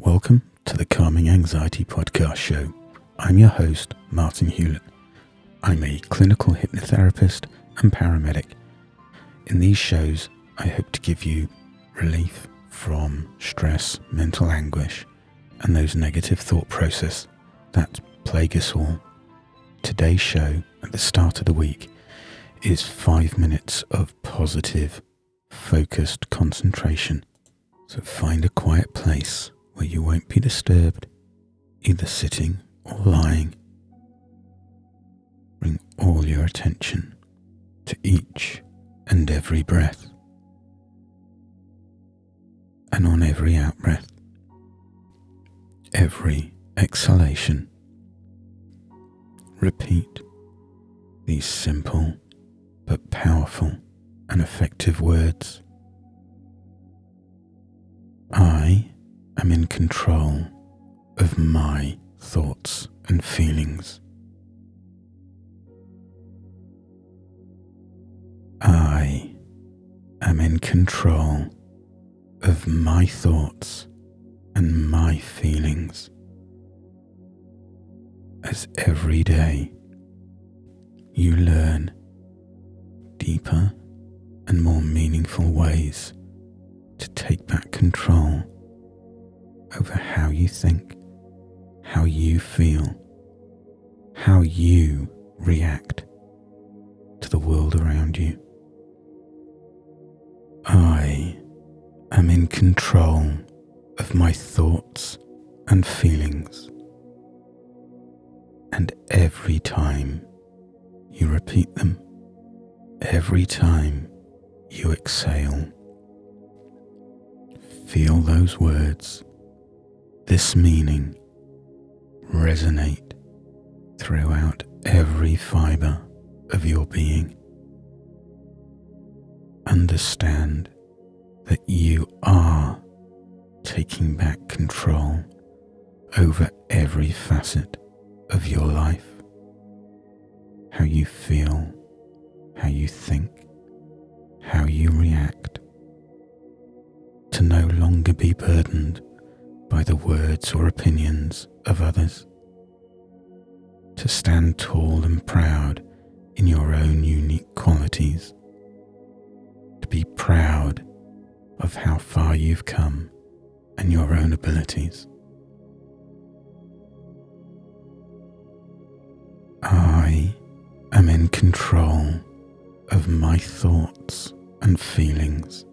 Welcome to the Calming Anxiety Podcast Show. I'm your host, Martin Hewlett. I'm a clinical hypnotherapist and paramedic. In these shows, I hope to give you relief from stress, mental anguish, and those negative thought processes that plague us all. Today's show, at the start of the week, is 5 minutes of positive, focused concentration. So find a quiet place where you won't be disturbed, either sitting or lying. Bring all your attention to each and every breath. And on every out-breath, every exhalation, repeat these simple but powerful and effective words. I am in control of my thoughts and feelings. I am in control of my thoughts and my feelings. As every day you learn deeper and more meaningful ways to take back control over how you think, how you feel, how you react to the world around you. I am in control of my thoughts and feelings. And every time you repeat them, every time you exhale, feel those words, this meaning, resonate throughout every fibre of your being. Understand that you are taking back control over every facet of your life. How you feel, how you think, how you react. To no longer be burdened by the words or opinions of others. To stand tall and proud in your own unique qualities. To be proud of how far you've come and your own abilities. I am in control of my thoughts and feelings.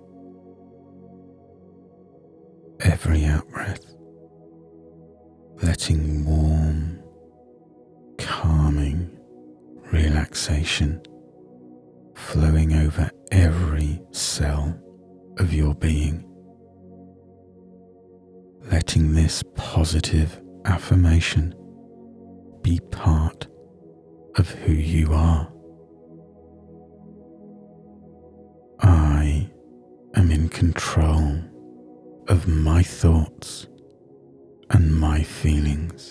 Every out-breath, letting warm, calming relaxation flowing over every cell of your being. Letting this positive affirmation be part of who you are. I am in control of my thoughts and my feelings.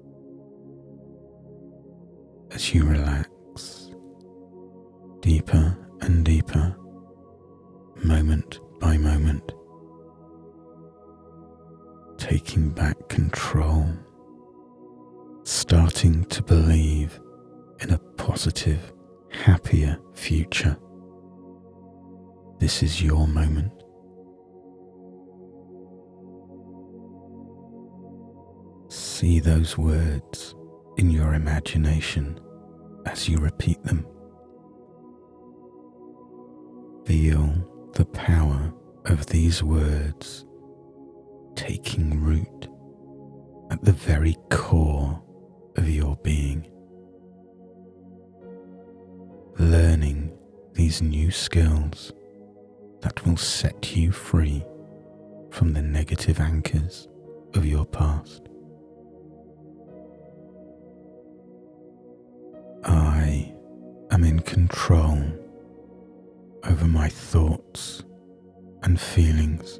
As you relax deeper and deeper, moment by moment, taking back control, starting to believe in a positive, happier future. This is your moment. See those words in your imagination as you repeat them. Feel the power of these words taking root at the very core of your being. Learning these new skills that will set you free from the negative anchors of your past. I am in control over my thoughts and feelings.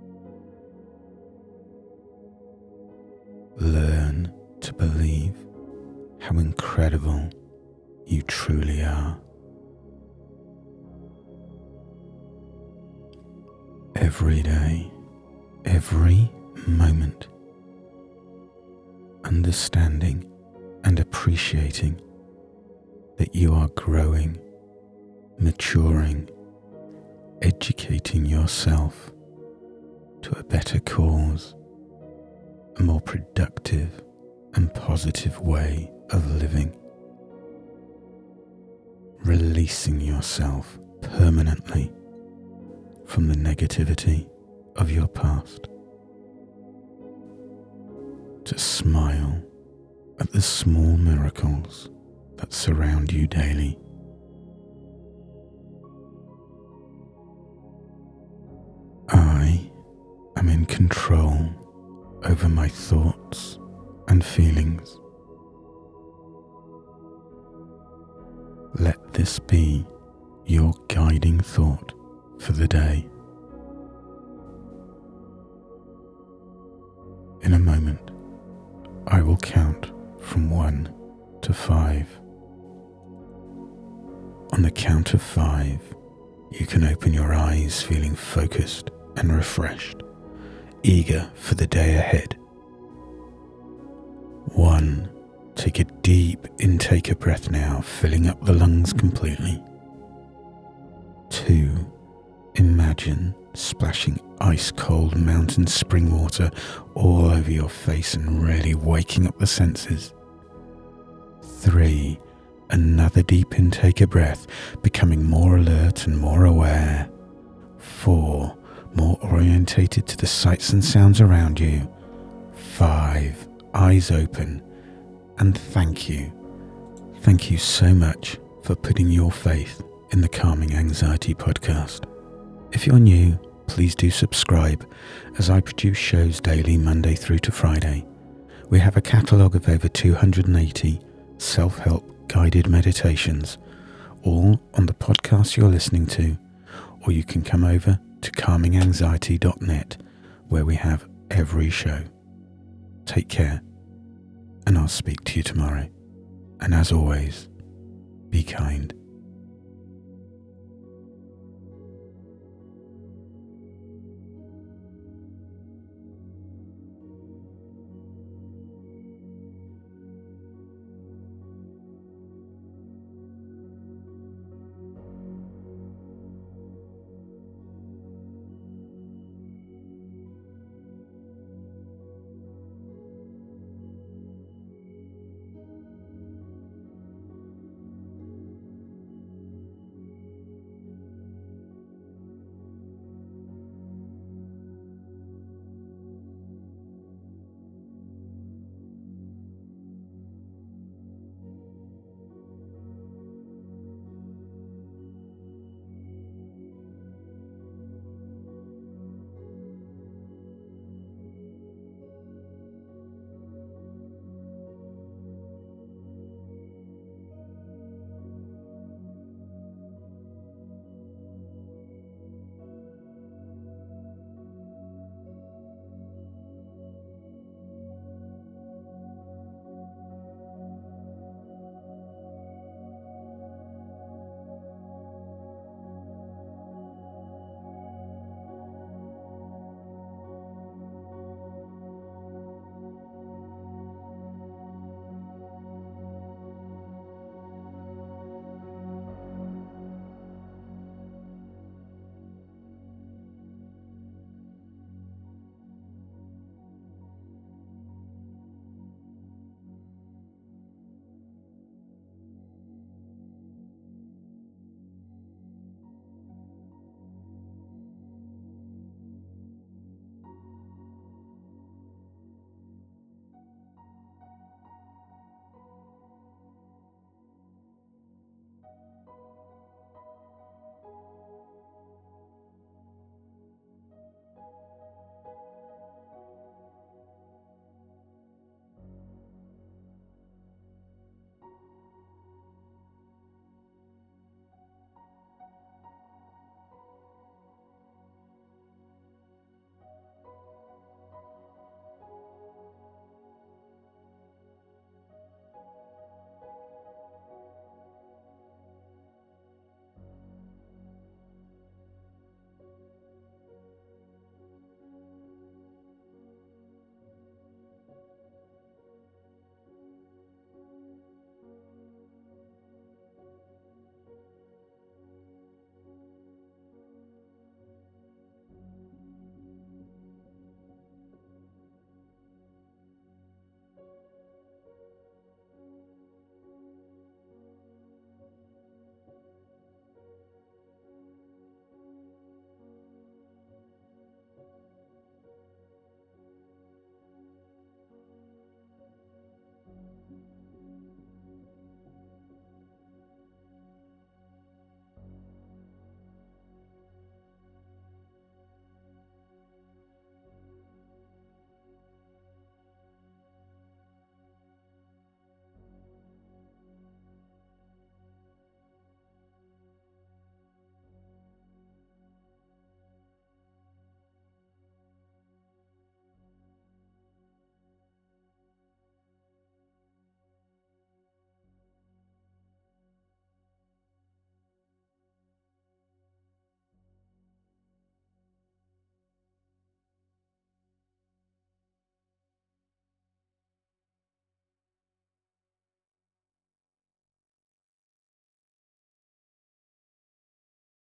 Learn to believe how incredible you truly are. Every day, every moment understanding and appreciating that you are growing, maturing, educating yourself to a better cause, a more productive and positive way of living, releasing yourself permanently from the negativity of your past, to smile at the small miracles that surround you daily. I am in control over my thoughts and feelings. Let this be your guiding thought for the day. In a moment, I will count from 1 to 5. On the count of 5, you can open your eyes feeling focused and refreshed, eager for the day ahead. 1. Take a deep intake of breath now, filling up the lungs completely. 2. Imagine splashing ice-cold mountain spring water all over your face and really waking up the senses. 3. Another deep intake of breath, becoming more alert and more aware. 4. More orientated to the sights and sounds around you. 5. Eyes open. And thank you. Thank you so much for putting your faith in the Calming Anxiety podcast. If you're new, please do subscribe, as I produce shows daily Monday through to Friday. We have a catalogue of over 280 self-help guided meditations, all on the podcast you're listening to, or you can come over to calminganxiety.net, where we have every show. Take care, and I'll speak to you tomorrow. And as always, be kind.